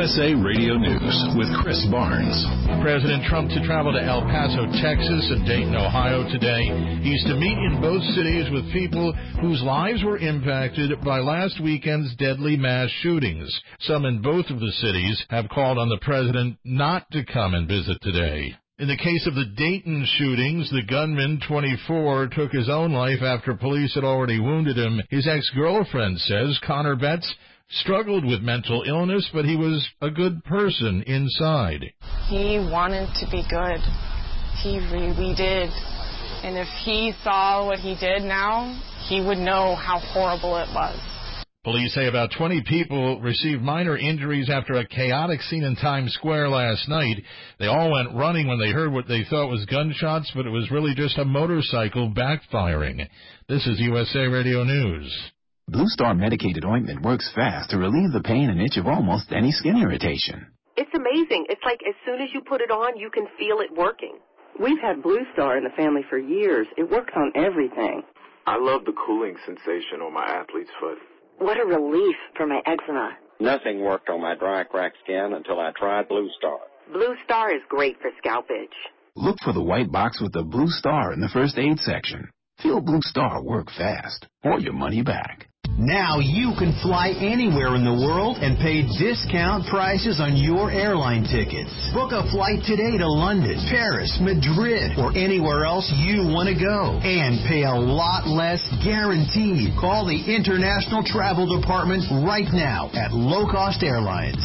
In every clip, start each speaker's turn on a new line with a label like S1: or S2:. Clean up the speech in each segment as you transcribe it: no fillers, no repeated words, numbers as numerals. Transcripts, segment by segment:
S1: USA Radio News with Chris Barnes.
S2: President Trump to travel to El Paso, Texas and Dayton, Ohio today. He's to meet in both cities with people whose lives were impacted by last weekend's deadly mass shootings. Some in both of the cities have called on the president not to come and visit today. In the case of the Dayton shootings, the gunman, 24, took his own life after police had already wounded him. His ex-girlfriend says Connor Betts struggled with mental illness, but he was a good person inside.
S3: He wanted to be good. He really did. And if he saw what he did now, he would know how horrible it was.
S2: Police say about 20 people received minor injuries after a chaotic scene in Times Square last night. They all went running when they heard what they thought was gunshots, but it was really just a motorcycle backfiring. This is USA Radio News.
S4: Blue Star medicated ointment works fast to relieve the pain and itch of almost any skin irritation.
S5: It's amazing. It's like as soon as you put it on, you can feel it working.
S6: We've had Blue Star in the family for years. It works on everything.
S7: I love the cooling sensation on my athlete's foot.
S5: What a relief for my eczema.
S8: Nothing worked on my dry, cracked skin until I tried Blue Star.
S5: Blue Star is great for scalp itch.
S4: Look for the white box with the Blue Star in the first aid section. Feel Blue Star work fast, or your money back.
S9: Now you can fly anywhere in the world and pay discount prices on your airline tickets. Book a flight today to London, Paris, Madrid, or anywhere else you want to go. And pay a lot less guaranteed. Call the International Travel Department right now at Low Cost Airlines.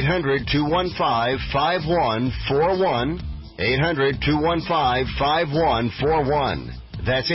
S10: 800-215-5141. 800-215-5141. That's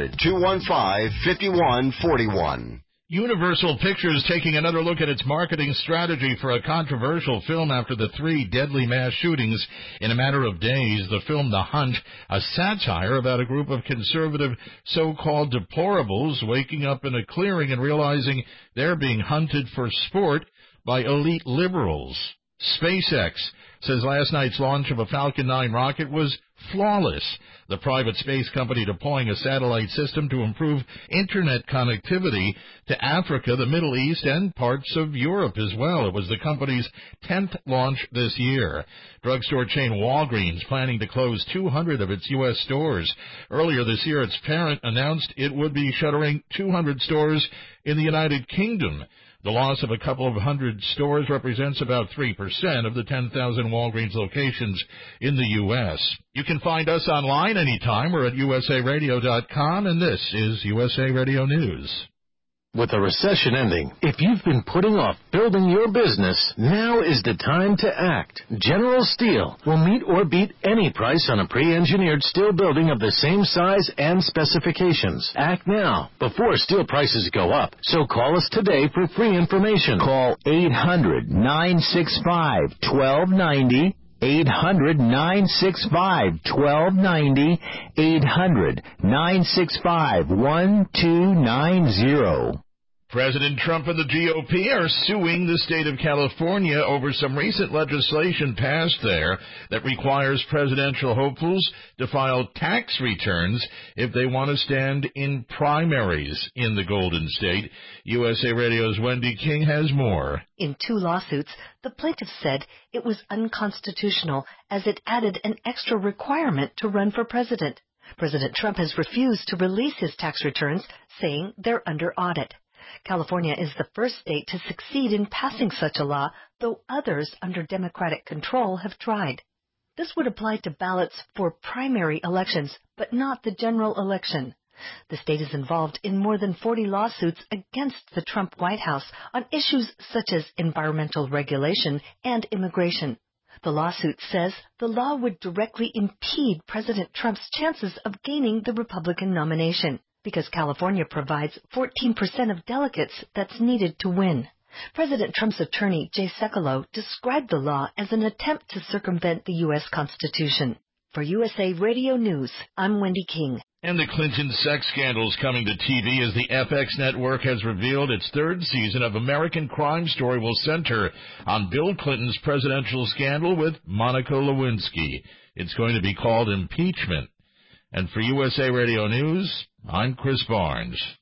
S10: 800-215-5141.
S2: Universal Pictures taking another look at its marketing strategy for a controversial film after the 3 deadly mass shootings in a matter of days. The film The Hunt, a satire about a group of conservative so-called deplorables waking up in a clearing and realizing they're being hunted for sport by elite liberals. SpaceX says last night's launch of a Falcon 9 rocket was flawless. The private space company deploying a satellite system to improve internet connectivity to Africa, the Middle East, and parts of Europe as well. It was the company's 10th launch this year. Drugstore chain Walgreens planning to close 200 of its U.S. stores. Earlier this year, its parent announced it would be shuttering 200 stores in the United Kingdom. The loss of a couple of hundred stores represents about 3% of the 10,000 Walgreens locations in the U.S. You can find us online anytime. We're at usaradio.com, and this is USA Radio News.
S11: With the recession ending, if you've been putting off building your business, now is the time to act. General Steel will meet or beat any price on a pre-engineered steel building of the same size and specifications. Act now, before steel prices go up. So call us today for free information.
S12: Call 800-965-1290. 800-965-1290, 800-965-1290.
S2: President Trump and the GOP are suing the state of California over some recent legislation passed there that requires presidential hopefuls to file tax returns if they want to stand in primaries in the Golden State. USA Radio's Wendy King has more.
S13: In 2 lawsuits, the plaintiffs said it was unconstitutional as it added an extra requirement to run for president. President Trump has refused to release his tax returns, saying they're under audit. California is the first state to succeed in passing such a law, though others under Democratic control have tried. This would apply to ballots for primary elections, but not the general election. The state is involved in more than 40 lawsuits against the Trump White House on issues such as environmental regulation and immigration. The lawsuit says the law would directly impede President Trump's chances of gaining the Republican nomination, because California provides 14% of delegates that's needed to win. President Trump's attorney, Jay Sekulow, described the law as an attempt to circumvent the U.S. Constitution. For USA Radio News, I'm Wendy King.
S2: And the Clinton sex scandal is coming to TV as the FX network has revealed its 3rd season of American Crime Story will center on Bill Clinton's presidential scandal with Monica Lewinsky. It's going to be called Impeachment. And for USA Radio News, I'm Chris Barnes.